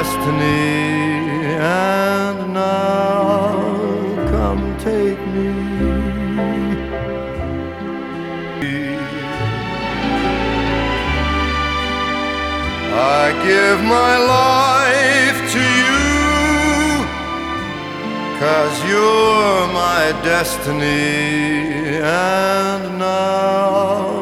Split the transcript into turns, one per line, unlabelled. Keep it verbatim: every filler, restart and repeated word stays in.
destiny, and now come take me. I give my life to you, 'cause you're my destiny, and now